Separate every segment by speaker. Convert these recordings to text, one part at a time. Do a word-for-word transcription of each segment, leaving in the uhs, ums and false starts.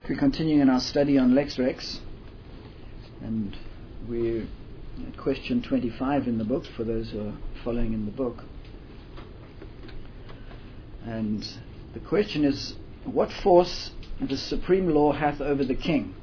Speaker 1: We're continuing in our study on Lex Rex, and we're at question twenty-five in the book, for those who are following in the book. And the question is, what force the supreme law hath over the king?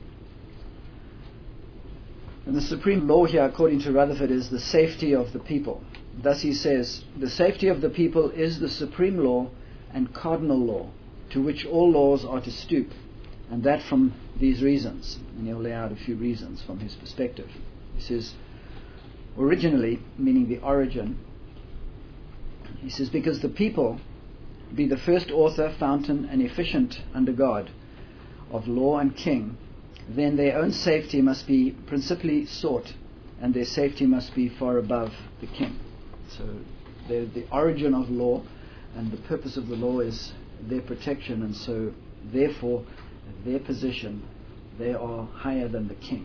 Speaker 1: And the supreme law here, according to Rutherford, is the safety of the people. Thus he says, the safety of the people is the supreme law and cardinal law, to which all laws are to stoop. And that from these reasons. And he'll lay out a few reasons from his perspective. He says, originally, meaning the origin, he says, because the people be the first author, fountain, and efficient under God of law and king, then their own safety must be principally sought, and their safety must be far above the king. So they're the origin of law, and the purpose of the law is their protection, and so therefore their position, they are higher than the king.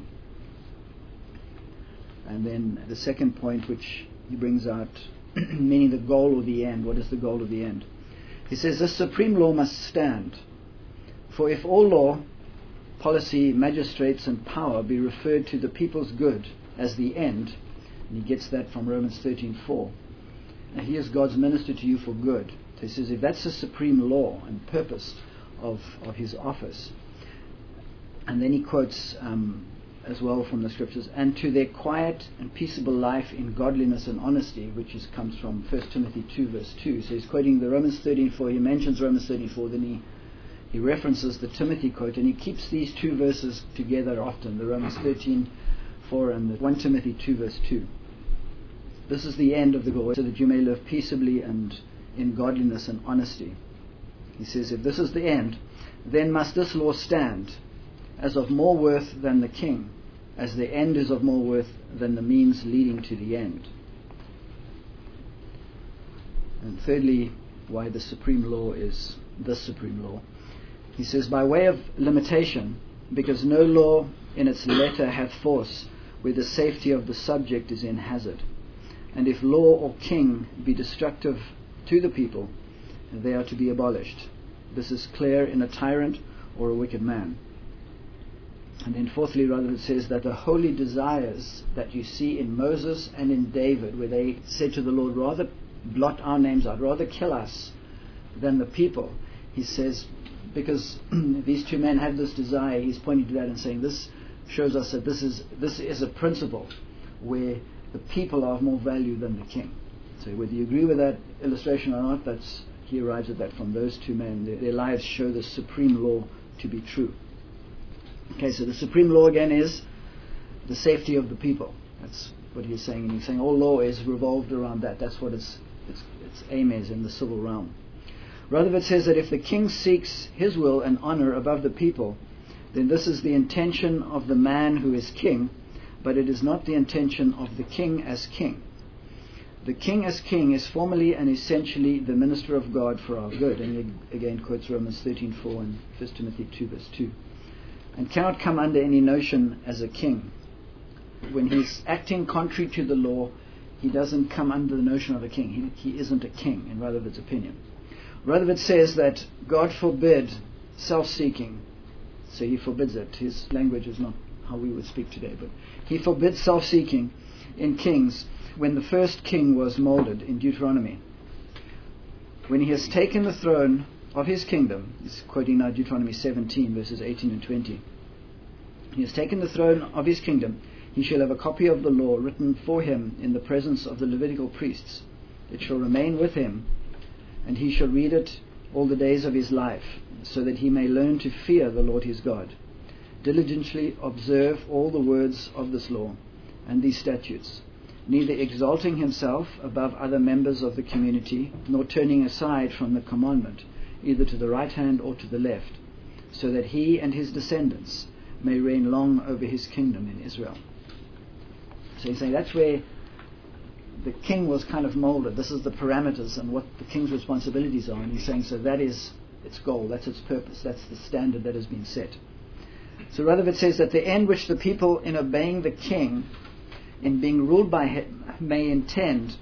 Speaker 1: And then the second point which he brings out, meaning the goal or the end. What is the goal of the end? He says this supreme law must stand. For if all law, policy, magistrates and power be referred to the people's good as the end, and he gets that from Romans thirteen four, and he is God's minister to you for good. So he says if that's the supreme law and purpose of, of his office. And then he quotes um, as well from the scriptures, and to their quiet and peaceable life in godliness and honesty, which is, comes from First Timothy two verse two. So he's quoting the Romans thirteen four, he mentions Romans thirteen four, then he, he references the Timothy quote, and he keeps these two verses together often, the Romans thirteen four and the First Timothy two verse two. This is the end of the goal, so that you may live peaceably and in godliness and honesty. He says, if this is the end, then must this law stand, as of more worth than the king, as the end is of more worth than the means leading to the end. And thirdly, why the supreme law is the supreme law. He says, by way of limitation, because no law in its letter hath force, where the safety of the subject is in hazard. And if law or king be destructive to the people, they are to be abolished. This is clear in a tyrant or a wicked man. And then fourthly, rather, it says that the holy desires that you see in Moses and in David, where they said to the Lord, rather blot our names out, rather kill us than the people. He says, because these two men had this desire, he's pointing to that and saying, this shows us that this is this is a principle where the people are of more value than the king. So whether you agree with that illustration or not, that's he arrives at that from those two men. Their, their lives show the supreme law to be true. Okay, so the supreme law again is the safety of the people. That's what he's saying. And he's saying all law is revolved around that. That's what its, its, its aim is in the civil realm. Rutherford says that if the king seeks his will and honor above the people, then this is the intention of the man who is king, but it is not the intention of the king as king. The king as king is formally and essentially the minister of God for our good. And he again quotes Romans thirteen four and First Timothy two verse two. And cannot come under any notion as a king. When he's acting contrary to the law, he doesn't come under the notion of a king. He, he isn't a king, in Rutherford's opinion. Rutherford says that God forbid self-seeking. So he forbids it. His language is not how we would speak today, but he forbids self-seeking in kings when the first king was molded in Deuteronomy. When he has taken the throne of his kingdom, he's quoting now Deuteronomy seventeen verses eighteen and twenty. He has taken the throne of his kingdom, he shall have a copy of the law written for him in the presence of the Levitical priests. It shall remain with him, and he shall read it all the days of his life, so that he may learn to fear the Lord his God, diligently observe all the words of this law and these statutes, neither exalting himself above other members of the community, nor turning aside from the commandment, either to the right hand or to the left, so that he and his descendants may reign long over his kingdom in Israel. So he's saying that's where the king was kind of molded. This is the parameters and what the king's responsibilities are. And he's saying, so that is its goal, that's its purpose, that's the standard that has been set. So Rutherford says that the end which the people in obeying the king, in being ruled by him, may intend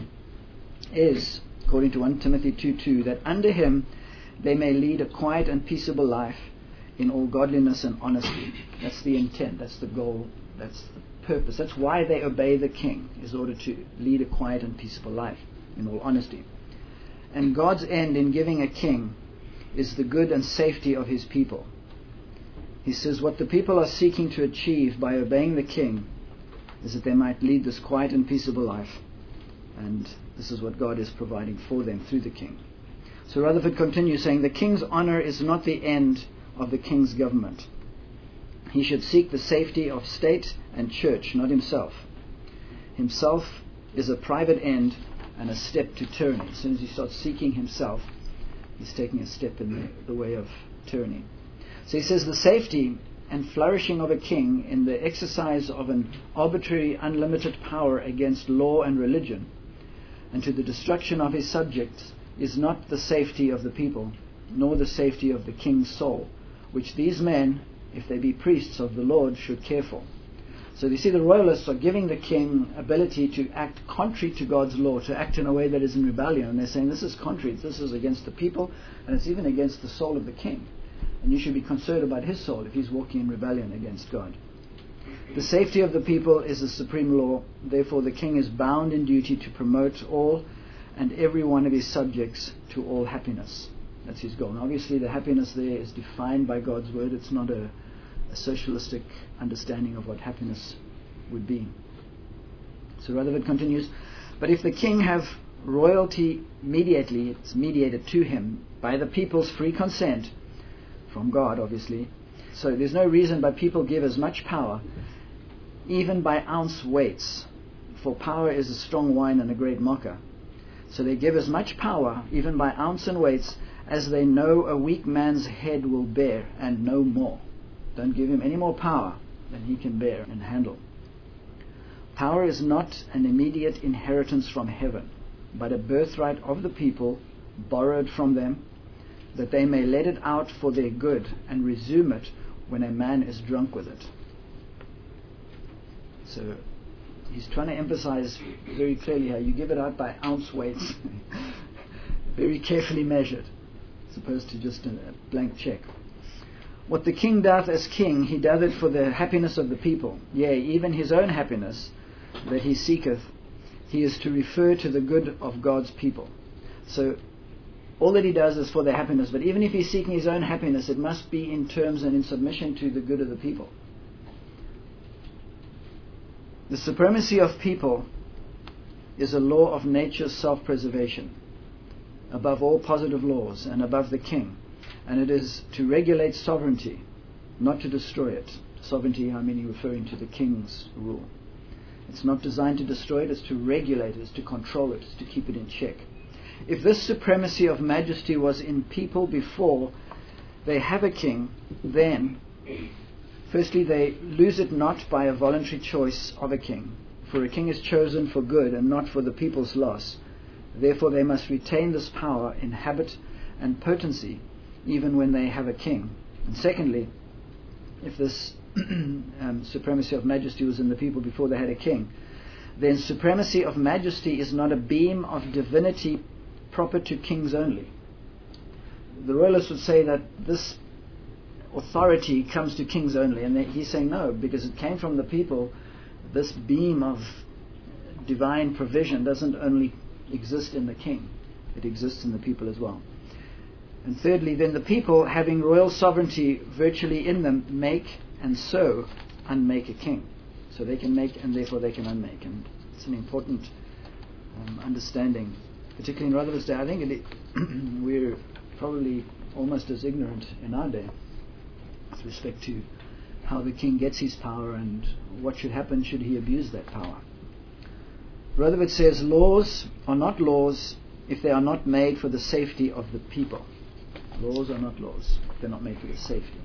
Speaker 1: is, according to First Timothy two two, that under him they may lead a quiet and peaceable life in all godliness and honesty. That's the intent, that's the goal, that's the purpose. That's why they obey the king, is in order to lead a quiet and peaceful life in all honesty. And God's end in giving a king is the good and safety of his people. He says what the people are seeking to achieve by obeying the king is that they might lead this quiet and peaceable life. And this is what God is providing for them through the king. So Rutherford continues saying, the king's honor is not the end of the king's government. He should seek the safety of state and church, not himself. Himself is a private end and a step to tyranny. As soon as he starts seeking himself, he's taking a step in the, the way of tyranny. So he says the safety and flourishing of a king in the exercise of an arbitrary, unlimited power against law and religion, and to the destruction of his subjects, is not the safety of the people, nor the safety of the king's soul, which these men, if they be priests of the Lord, should care for. So you see, the royalists are giving the king ability to act contrary to God's law, to act in a way that is in rebellion. And they're saying this is contrary, this is against the people, and it's even against the soul of the king. And you should be concerned about his soul if he's walking in rebellion against God. The safety of the people is the supreme law. Therefore the king is bound in duty to promote all and every one of his subjects to all happiness. That's his goal. And obviously the happiness there is defined by God's word. It's not a, a socialistic understanding of what happiness would be. So Rutherford continues, but if the king have royalty mediately, it's mediated to him by the people's free consent, from God obviously, so there's no reason why people give as much power, even by ounce weights, for power is a strong wine and a great mocker. So they give as much power, even by ounce and weights, as they know a weak man's head will bear, and no more. Don't give him any more power than he can bear and handle. Power is not an immediate inheritance from heaven, but a birthright of the people, borrowed from them, that they may let it out for their good and resume it when a man is drunk with it. So he's trying to emphasize very clearly how you give it out by ounce weights, very carefully measured, as opposed to just a blank check. What the king doth as king, he doth it for the happiness of the people, yea, even his own happiness that he seeketh, he is to refer to the good of God's people. So all that he does is for their happiness, but even if he's seeking his own happiness, it must be in terms and in submission to the good of the people. The supremacy of people is a law of nature's self-preservation, above all positive laws and above the king, and it is to regulate sovereignty, not to destroy it. Sovereignty, I mean, referring to the king's rule. It's not designed to destroy it, it's to regulate it, it's to control it, it's to keep it in check. If this supremacy of majesty was in people before they have a king, then firstly they lose it not by a voluntary choice of a king, for a king is chosen for good and not for the people's loss. Therefore they must retain this power in habit and potency even when they have a king. And secondly, if this um, supremacy of majesty was in the people before they had a king, then supremacy of majesty is not a beam of divinity proper to kings only. The royalists would say that this authority comes to kings only, and he's saying no, because it came from the people. This beam of divine provision doesn't only exist in the king, it exists in the people as well. And thirdly, then the people, having royal sovereignty virtually in them, make and so unmake a king. So they can make and therefore they can unmake. And it's an important um, understanding, particularly in Rutherford's day. I think it, we're probably almost as ignorant in our day with respect to how the king gets his power and what should happen should he abuse that power. Rutherford says laws are not laws if they are not made for the safety of the people. Laws are not laws if they're not made for the safety.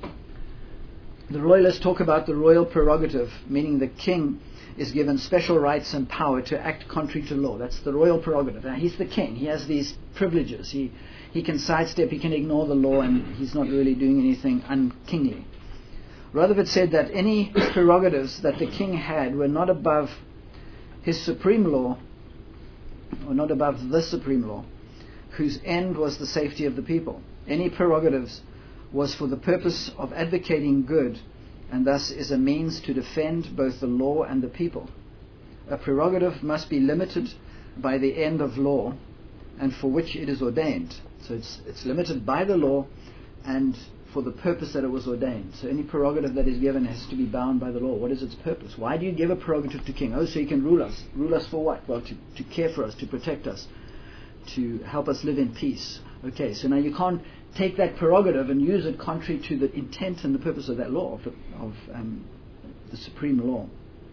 Speaker 1: The royalists talk about the royal prerogative, meaning the king is given special rights and power to act contrary to law. That's the royal prerogative. Now, he's the king. He has these privileges. He he can sidestep, he can ignore the law, and he's not really doing anything unkingly. Rutherford said that any prerogatives that the king had were not above his supreme law, or not above the supreme law, whose end was the safety of the people. Any prerogatives was for the purpose of advocating good, and thus is a means to defend both the law and the people. A prerogative must be limited by the end of law, and for which it is ordained. So it's, it's limited by the law and for the purpose that it was ordained. So any prerogative that is given has to be bound by the law. What is its purpose? Why do you give a prerogative to king? Oh, so he can rule us. Rule us for what? Well, to, to care for us, to protect us, to help us live in peace. Okay, so now you can't take that prerogative and use it contrary to the intent and the purpose of that law, of, the, of um, the supreme law.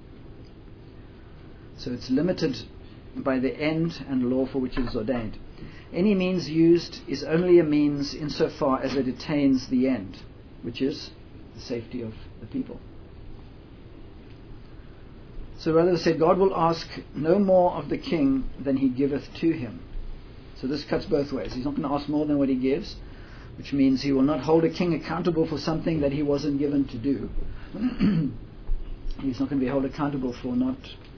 Speaker 1: So it's limited by the end and law for which it is ordained. Any means used is only a means insofar as it attains the end, which is the safety of the people. So rather said, God will ask no more of the king than he giveth to him. So this cuts both ways. He's not going to ask more than what he gives, which means he will not hold a king accountable for something that he wasn't given to do. He's not going to be held accountable for not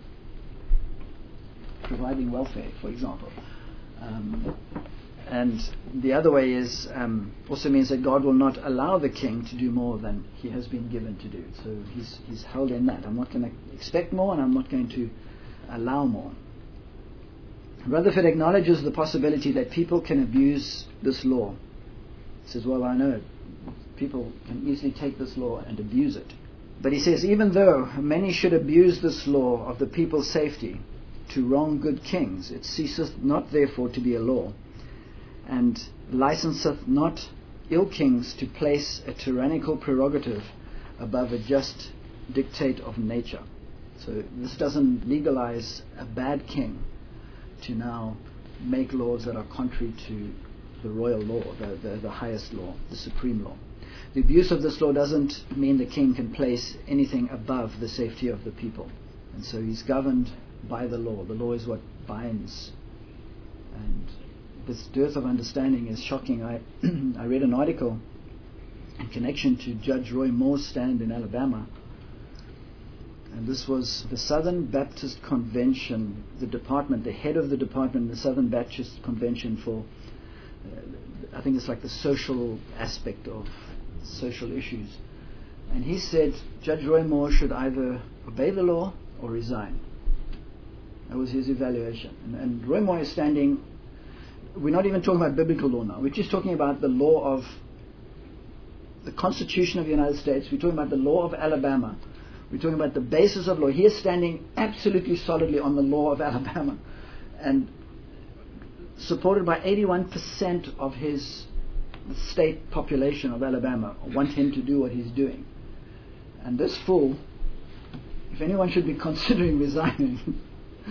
Speaker 1: providing welfare, for example. Um, and the other way is um, also means that God will not allow the king to do more than he has been given to do. So he's he's held in that. I'm not going to expect more, and I'm not going to allow more. Rutherford acknowledges the possibility that people can abuse this law. He says, well, I know people can easily take this law and abuse it. But he says, even though many should abuse this law of the people's safety to wrong good kings, it ceaseth not therefore to be a law, and licenseth not ill kings to place a tyrannical prerogative above a just dictate of nature. So this doesn't legalize a bad king to now make laws that are contrary to the royal law, the, the, the highest law, the supreme law. The abuse of this law doesn't mean the king can place anything above the safety of the people. And so he's governed by the law. The law is what binds. And this dearth of understanding is shocking. I I read an article in connection to Judge Roy Moore's stand in Alabama. And this was the Southern Baptist Convention, the department, the head of the department, the Southern Baptist Convention for, uh, I think it's like the social aspect of social issues. And he said Judge Roy Moore should either obey the law or resign. That was his evaluation. And, and Roy Moore is standing, we're not even talking about biblical law now. We're just talking about the law of the Constitution of the United States. We're talking about the law of Alabama. We're talking about the basis of law. He is standing absolutely solidly on the law of Alabama, and supported by eighty-one percent of his state population of Alabama want him to do what he's doing. And this fool, if anyone should be considering resigning,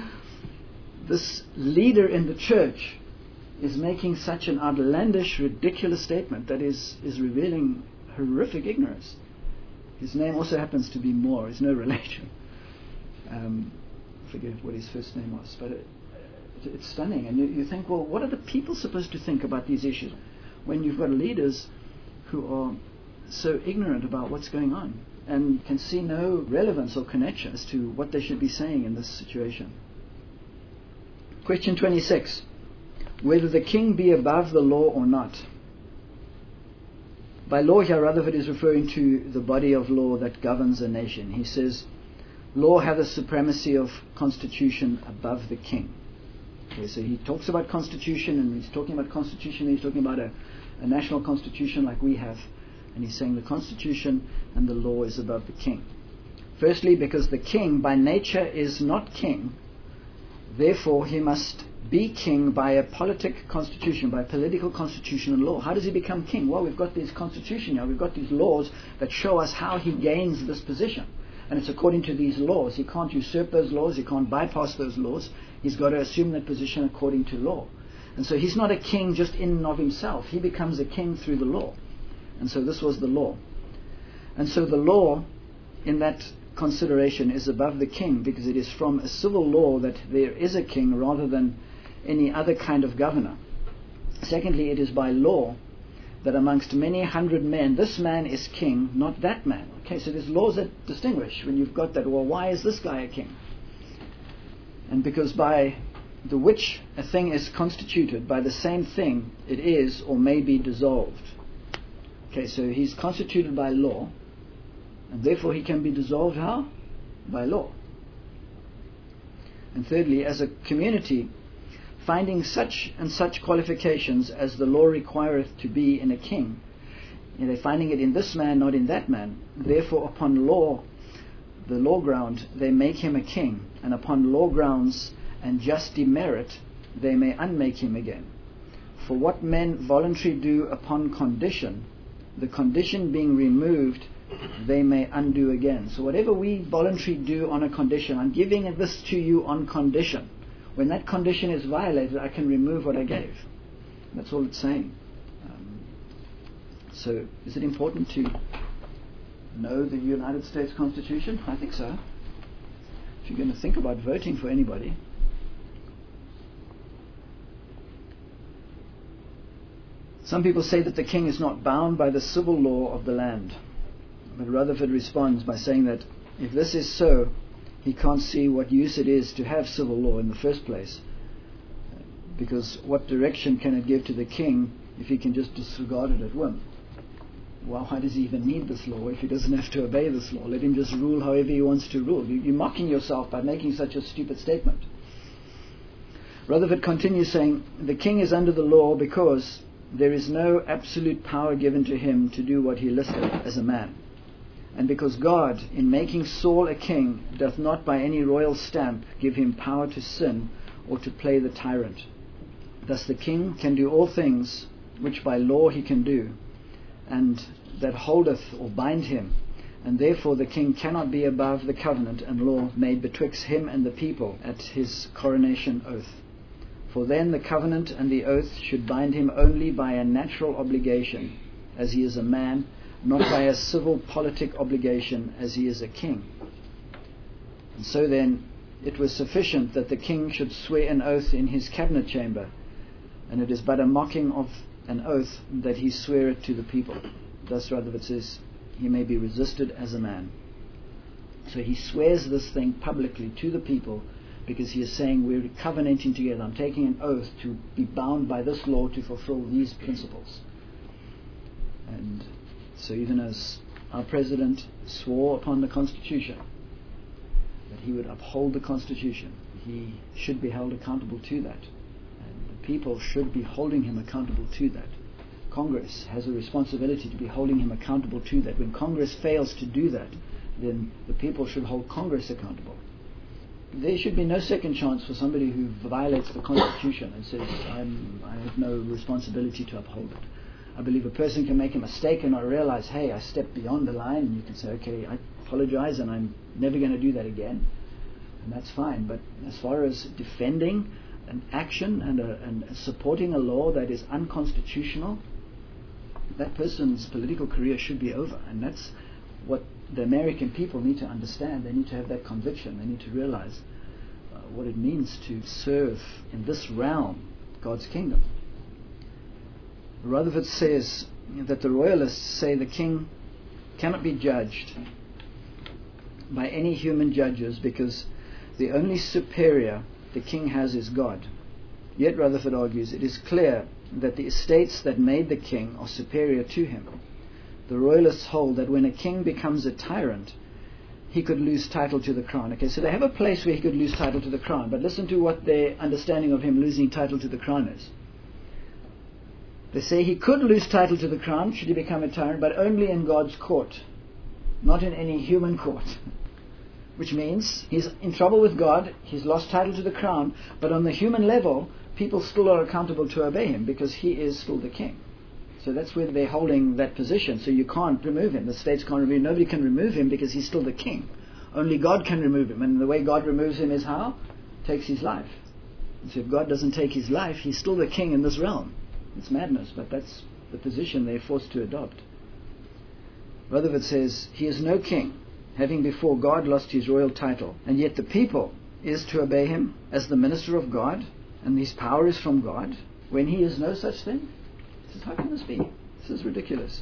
Speaker 1: this leader in the church is making such an outlandish, ridiculous statement that is, is revealing horrific ignorance. His name also happens to be Moore. He's no relation. Um, I forget what his first name was, but it, it, it's stunning. And you, you think, well, what are the people supposed to think about these issues when you've got leaders who are so ignorant about what's going on and can see no relevance or connection as to what they should be saying in this situation? Question twenty-six. Whether the king be above the law or not. By law here, Rutherford is referring to the body of law that governs a nation. He says, law hath a supremacy of constitution above the king. Okay, so he talks about constitution, and he's talking about constitution, and he's talking about a, a national constitution like we have. And he's saying the constitution and the law is above the king. Firstly, because the king by nature is not king, therefore he must be king by a politic constitution, by political constitution and law. How does he become king? Well, we've got this constitution here, we've got these laws that show us how he gains this position. And it's according to these laws. He can't usurp those laws, he can't bypass those laws. He's got to assume that position according to law. And so he's not a king just in and of himself. He becomes a king through the law. And so this was the law. And so the law in that consideration is above the king, because it is from a civil law that there is a king rather than any other kind of governor. Secondly, it is by law that amongst many hundred men, this man is king, not that man. Okay, so there's laws that distinguish when you've got that. Well, why is this guy a king? And because by the which a thing is constituted, by the same thing it is or may be dissolved. Okay, so he's constituted by law, and therefore he can be dissolved how? By law. And thirdly, as a community, finding such and such qualifications as the law requireth to be in a king, you know, they're finding it in this man, not in that man. Therefore, upon law, the law ground, they make him a king, and upon law grounds and just demerit, they may unmake him again. For what men voluntarily do upon condition, the condition being removed, they may undo again. So whatever we voluntarily do on a condition, I'm giving this to you on condition. When that condition is violated, I can remove what I gave. That's all it's saying. Um, so is it important to know the United States Constitution? I think so. If you're going to think about voting for anybody. Some people say that the king is not bound by the civil law of the land. But Rutherford responds by saying that if this is so, he can't see what use it is to have civil law in the first place. Because what direction can it give to the king if he can just disregard it at whim? Well, why does he even need this law if he doesn't have to obey this law? Let him just rule however he wants to rule. You're mocking yourself by making such a stupid statement. Rutherford continues saying, the king is under the law because there is no absolute power given to him to do what he listeth as a man. And because God, in making Saul a king, doth not by any royal stamp give him power to sin or to play the tyrant. Thus the king can do all things which by law he can do, and that holdeth or bind him, and therefore the king cannot be above the covenant and law made betwixt him and the people at his coronation oath. For then the covenant and the oath should bind him only by a natural obligation, as he is a man, not by a civil politic obligation, as he is a king. And so then it was sufficient that the king should swear an oath in his cabinet chamber, and it is but a mocking of an oath that he swear it to the people. Thus Rutherford says, he may be resisted as a man. So he swears this thing publicly to the people, because he is saying we're covenanting together. I'm taking an oath to be bound by this law to fulfill these principles. And so even as our president swore upon the Constitution that he would uphold the Constitution, he should be held accountable to that. And the people should be holding him accountable to that. Congress has a responsibility to be holding him accountable to that. When Congress fails to do that, then the people should hold Congress accountable. There should be no second chance for somebody who violates the Constitution and says, I'm, I have no responsibility to uphold it. I believe a person can make a mistake and not realize, hey, I stepped beyond the line, and you can say, okay, I apologize and I'm never going to do that again. And that's fine. But as far as defending an action and, a, and supporting a law that is unconstitutional, that person's political career should be over. And that's what the American people need to understand. They need to have that conviction. They need to realize uh, what it means to serve in this realm, God's kingdom. Rutherford says that the royalists say the king cannot be judged by any human judges because the only superior the king has is God. Yet Rutherford argues it is clear that the estates that made the king are superior to him. The royalists hold that when a king becomes a tyrant, he could lose title to the crown. Okay, so they have a place where he could lose title to the crown, but listen to what their understanding of him losing title to the crown is. They say he could lose title to the crown should he become a tyrant, but only in God's court, not in any human court. Which means he's in trouble with God, he's lost title to the crown, but on the human level, people still are accountable to obey him because he is still the king. So that's where they're holding that position. So you can't remove him. The states can't remove him. Nobody can remove him because he's still the king. Only God can remove him. And the way God removes him is how? Takes his life. And so if God doesn't take his life, he's still the king in this realm. It's madness, but that's the position they're forced to adopt. Rutherford says, he is no king, having before God lost his royal title, and yet the people is to obey him as the minister of God, and his power is from God, when he is no such thing? He says, how can this be? This is ridiculous.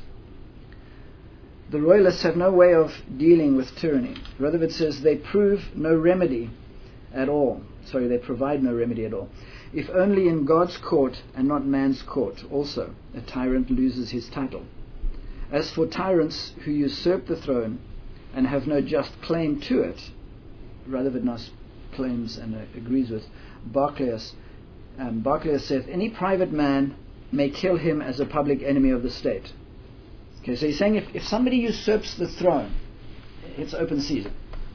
Speaker 1: The royalists have no way of dealing with tyranny. Rutherford says they prove no remedy at all. Sorry, they provide no remedy at all. If only in God's court and not man's court also a tyrant loses his title. As for tyrants who usurp the throne and have no just claim to it, Rutherford claims and uh, agrees with Barclayus, um, Barclayus saith, any private man may kill him as a public enemy of the state. Okay, so he's saying if, if somebody usurps the throne, it's open season.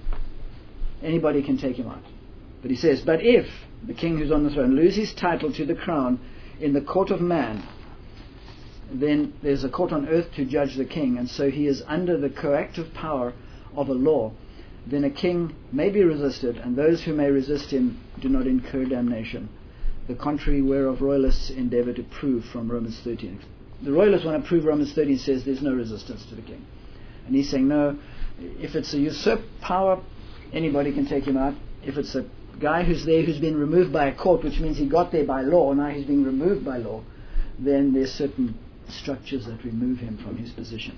Speaker 1: Anybody can take him out. But he says, but if the king who's on the throne lose his title to the crown in the court of man, then there's a court on earth to judge the king, and so he is under the coactive power of a law. Then a king may be resisted, and those who may resist him do not incur damnation. The contrary whereof royalists endeavour to prove from Romans thirteen. The royalists want to prove Romans thirteen says there's no resistance to the king. And he's saying, no, if it's a usurped power, anybody can take him out. If it's a guy who's there who's been removed by a court, which means he got there by law, now he's being removed by law, then there's certain structures that remove him from his position.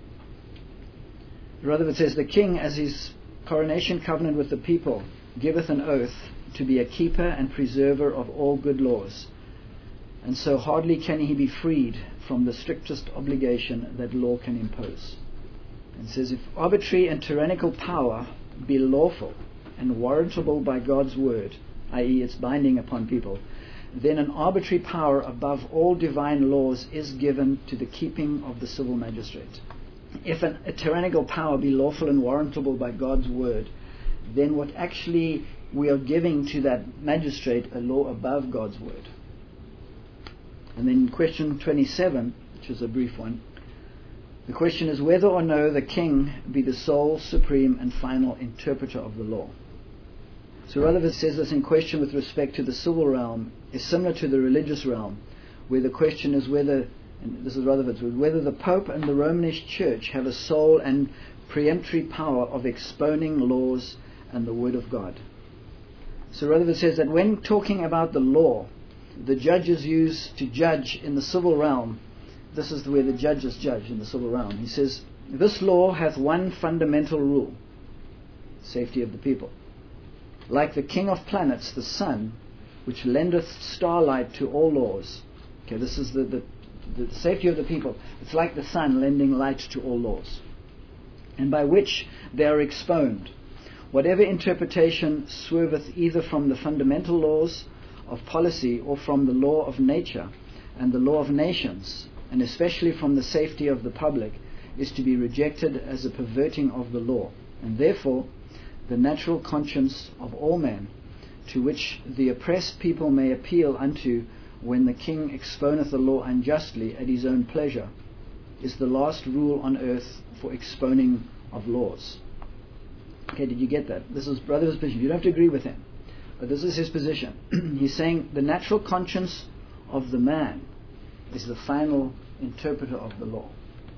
Speaker 1: Rutherford says, the king, as his coronation covenant with the people, giveth an oath to be a keeper and preserver of all good laws, and so hardly can he be freed from the strictest obligation that law can impose. And says, if arbitrary and tyrannical power be lawful and warrantable by God's word, that is it's binding upon people, then an arbitrary power above all divine laws is given to the keeping of the civil magistrate. If an, a tyrannical power be lawful and warrantable by God's word, then what actually we are giving to that magistrate a law above God's word. And then question twenty-seven, which is a brief one, the question is whether or no the king be the sole, supreme and final interpreter of the law. So Rutherford says this in question with respect to the civil realm is similar to the religious realm, where the question is whether, and this is Rutherford's word, whether the Pope and the Romish Church have a sole and preemptory power of expounding laws and the word of God. So Rutherford says that when talking about the law, the judges used to judge in the civil realm, this is where the judges judge in the civil realm. He says, this law hath one fundamental rule, safety of the people. Like the king of planets, the sun, which lendeth starlight to all laws. Okay, this is the, the, the safety of the people. It's like the sun lending light to all laws, and by which they are expounded. Whatever interpretation swerveth either from the fundamental laws of policy or from the law of nature and the law of nations, and especially from the safety of the public, is to be rejected as a perverting of the law, and therefore the natural conscience of all men, to which the oppressed people may appeal unto when the king exponeth the law unjustly at his own pleasure, is the last rule on earth for expounding of laws. Okay, did you get that? This is Brother's position. You don't have to agree with him, but this is his position. He's saying the natural conscience of the man is the final interpreter of the law.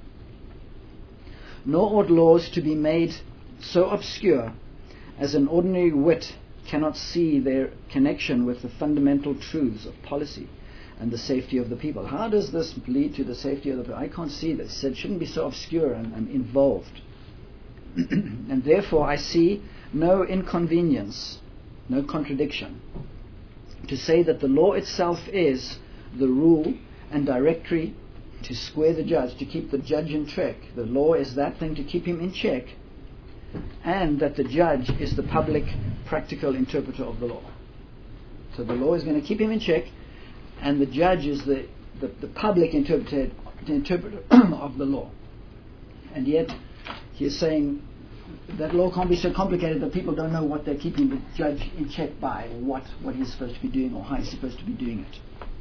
Speaker 1: Nor ought laws to be made so obscure as an ordinary wit cannot see their connection with the fundamental truths of policy and the safety of the people. How does this lead to the safety of the people? I can't see this. It shouldn't be so obscure and, and involved. And therefore I see no inconvenience, no contradiction, to say that the law itself is the rule and directory to square the judge, to keep the judge in check. The law is that thing to keep him in check, and that the judge is the public practical interpreter of the law. So the law is going to keep him in check, and the judge is the, the, the public interpreter, the interpreter of the law. And yet he is saying that law can't be so complicated that people don't know what they're keeping the judge in check by, or what, what he's supposed to be doing, or how he's supposed to be doing it.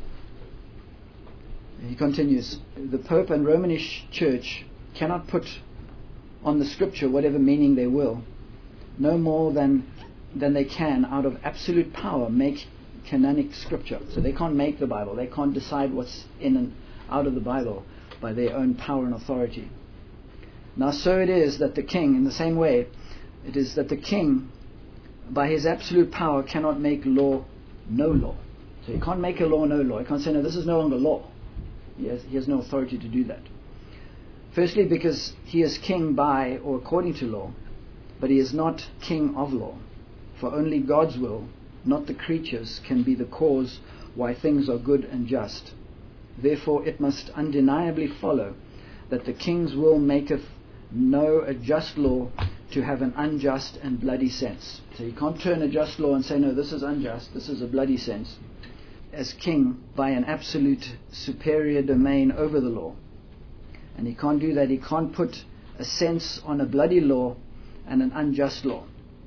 Speaker 1: He continues, the Pope and Romish Church cannot put on the scripture whatever meaning they will, no more than than they can out of absolute power make canonic scripture. So they can't make the Bible, they can't decide what's in and out of the Bible by their own power and authority. Now so it is that the king, in the same way, it is that the king by his absolute power cannot make law no law. So he can't make a law no law. He can't say, no, this is no longer law. He has, he has no authority to do that. Firstly, because he is king by or according to law, but he is not king of law. For only God's will, not the creature's, can be the cause why things are good and just. Therefore it must undeniably follow that the king's will maketh know a just law to have an unjust and bloody sense. So you can't turn a just law and say, no, this is unjust, this is a bloody sense, as king by an absolute superior domain over the law. And he can't do that. He can't put a sense on a bloody law and an unjust law.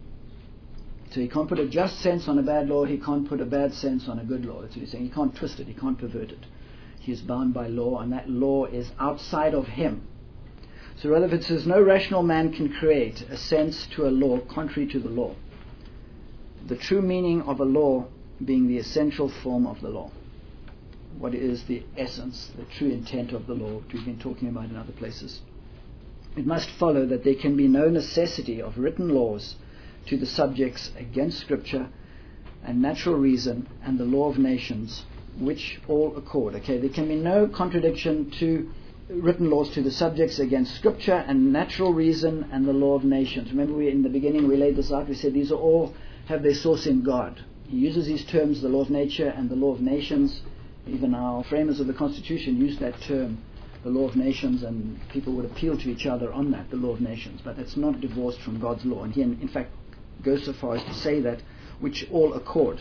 Speaker 1: So he can't put a just sense on a bad law, he can't put a bad sense on a good law. That's what he's saying. He can't twist it, he can't pervert it. He is bound by law, and that law is outside of him. So Rutherford says, no rational man can create a sense to a law contrary to the law. The true meaning of a law being the essential form of the law. What is the essence, the true intent of the law, which we've been talking about in other places. It must follow that there can be no necessity of written laws to the subjects against Scripture and natural reason and the law of nations, which all accord. Okay, there can be no contradiction to written laws to the subjects against Scripture and natural reason and the law of nations. Remember, we in the beginning we laid this out. We said these are all have their source in God. He uses these terms, the law of nature and the law of nations. Even our framers of the Constitution used that term, the law of nations, and people would appeal to each other on that, the law of nations. But it's not divorced from God's law. And he, in, in fact, goes so far as to say that, which all accord.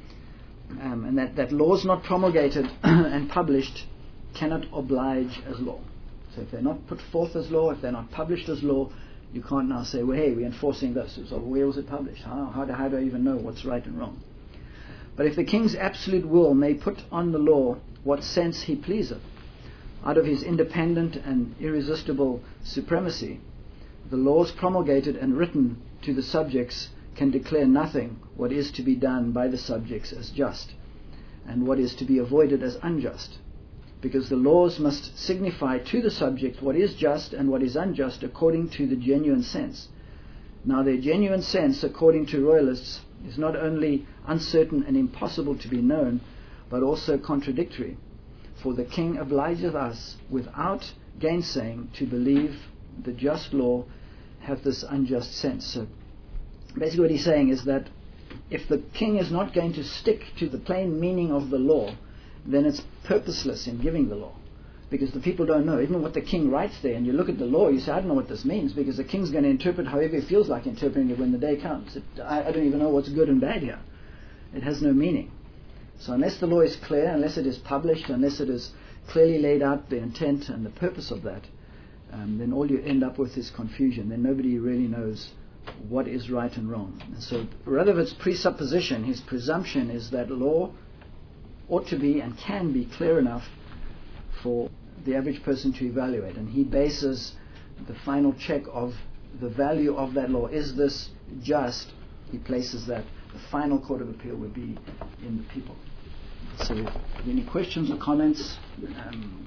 Speaker 1: Um, and that, that laws not promulgated and published cannot oblige as law. So if they're not put forth as law, if they're not published as law, you can't now say, well, hey, we're enforcing this. So where was it published? How, how, do, how do I even know what's right and wrong? But if the king's absolute will may put on the law what sense he pleaseth, out of his independent and irresistible supremacy, the laws promulgated and written to the subjects can declare nothing what is to be done by the subjects as just, and what is to be avoided as unjust, because the laws must signify to the subject what is just and what is unjust according to the genuine sense. Now their genuine sense, according to royalists, is not only uncertain and impossible to be known, but also contradictory. For the king obligeth us, without gainsaying, to believe the just law hath this unjust sense. So basically what he's saying is that if the king is not going to stick to the plain meaning of the law, then it's purposeless in giving the law, because the people don't know. Even what the king writes there, and you look at the law, you say, I don't know what this means, because the king's going to interpret however he feels like interpreting it when the day comes. It, I, I don't even know what's good and bad here. It has no meaning. So unless the law is clear, unless it is published, unless it is clearly laid out the intent and the purpose of that, um, then all you end up with is confusion. Then nobody really knows what is right and wrong. And so Rutherford's presupposition, his presumption, is that law ought to be and can be clear enough for the average person to evaluate. And he bases the final check of the value of that law. Is this just? He places that the final court of appeal would be in the people. So if any questions or comments, um,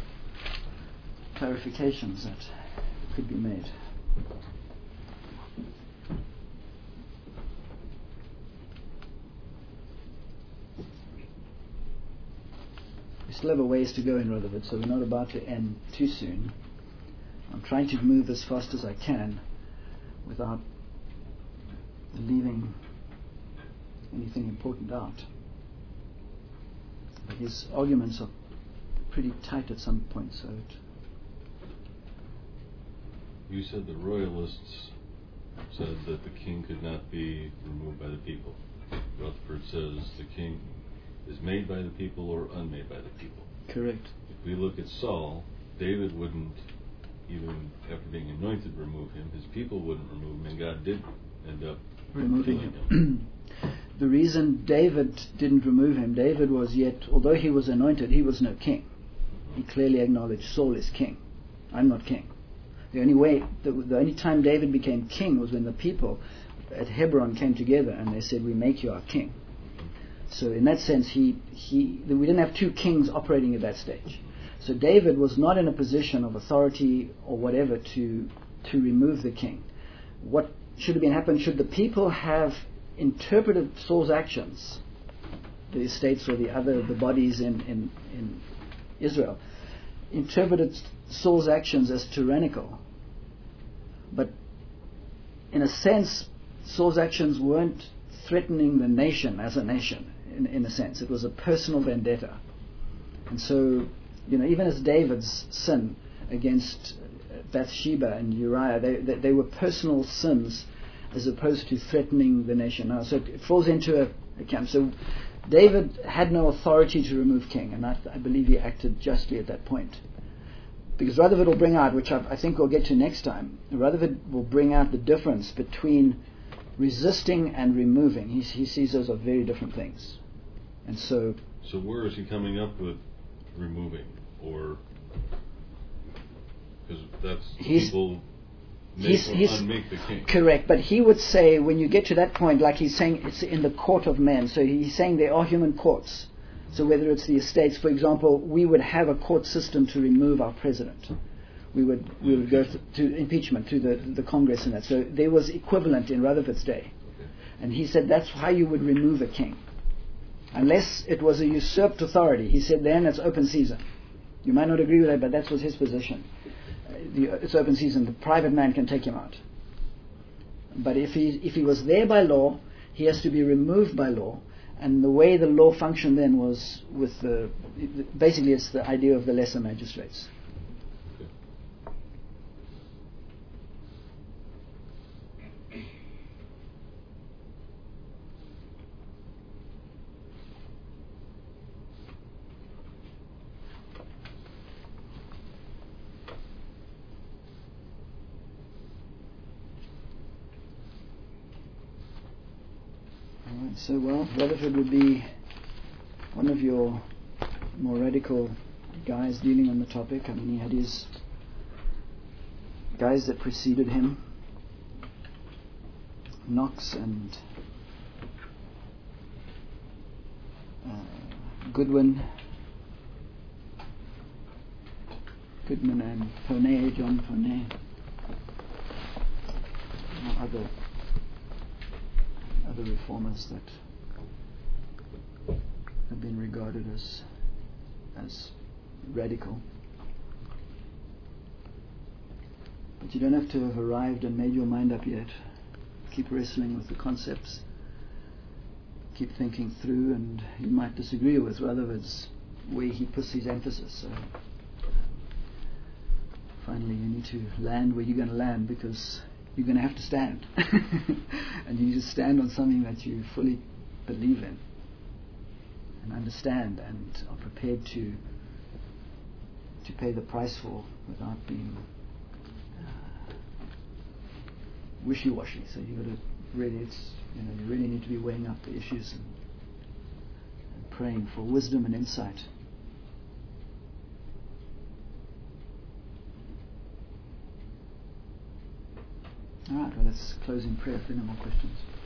Speaker 1: clarifications that could be made. We still have a ways to go in Rutherford, so we're not about to end too soon. I'm trying to move as fast as I can without leaving anything important out. But his arguments are pretty tight at some points. So it
Speaker 2: you said the royalists said that the king could not be removed by the people. Rutherford says the king is made by the people or unmade by the people.
Speaker 1: Correct.
Speaker 2: If we look at Saul, David wouldn't, even after being anointed, remove him. His people wouldn't remove him, and God did end up
Speaker 1: removing
Speaker 2: him.
Speaker 1: him. The reason David didn't remove him, David was yet, although he was anointed, he was no king. He clearly acknowledged Saul is king. I'm not king. The only way, the, the only time David became king was when the people at Hebron came together and they said, we make you our king. So in that sense, he, he we didn't have two kings operating at that stage. So David was not in a position of authority or whatever to to remove the king. What should have been happened, should the people have interpreted Saul's actions, the estates or the other, the bodies in, in, in Israel, interpreted Saul's actions as tyrannical. But in a sense, Saul's actions weren't threatening the nation as a nation, in, in a sense. It was a personal vendetta. And so, you know, even as David's sin against Bathsheba and Uriah. They, they, they were personal sins as opposed to threatening the nation. Now, so it falls into a, a camp. So David had no authority to remove king, and I, I believe he acted justly at that point. Because Rutherford will bring out, which I, I think we'll get to next time, Rutherford will bring out the difference between resisting and removing. He, he sees those are very different things. And so...
Speaker 2: So where is he coming up with removing? Or... Because that's people make
Speaker 1: he's,
Speaker 2: or
Speaker 1: he's,
Speaker 2: unmake the king.
Speaker 1: Correct, but he would say when you get to that point, like he's saying, it's in the court of men. So he's saying there are human courts. So whether it's the estates, for example, we would have a court system to remove our president. We would we would go to, to impeachment to the the Congress and that. So there was equivalent in Rutherford's day,
Speaker 2: Okay.
Speaker 1: and he said that's how you would remove a king, unless it was a usurped authority. He said then it's open season. You might not agree with that, but that was his position. Uh, the, it's open season. The private man can take him out. But if he if he was there by law, he has to be removed by law. And the way the law functioned then was with the, basically it's the idea of the lesser magistrates. So, well, Rutherford would be one of your more radical guys dealing on the topic. I mean, he had his guys that preceded him, Knox and uh, Goodwin, Goodman and Poney, John Poney, and other other reformers that have been regarded as as radical. But you don't have to have arrived and made your mind up yet. Keep wrestling with the concepts. Keep thinking through, and you might disagree with Rutherford's where he puts his emphasis. So finally you need to land where you're going to land, because you're going to have to stand. And you need to stand on something that you fully believe in and understand and are prepared to to pay the price for without being uh, wishy-washy. So you've got to really, it's, you know, you really need to be weighing up the issues and, and praying for wisdom and insight. All right, well, let's close in prayer if there are no more questions.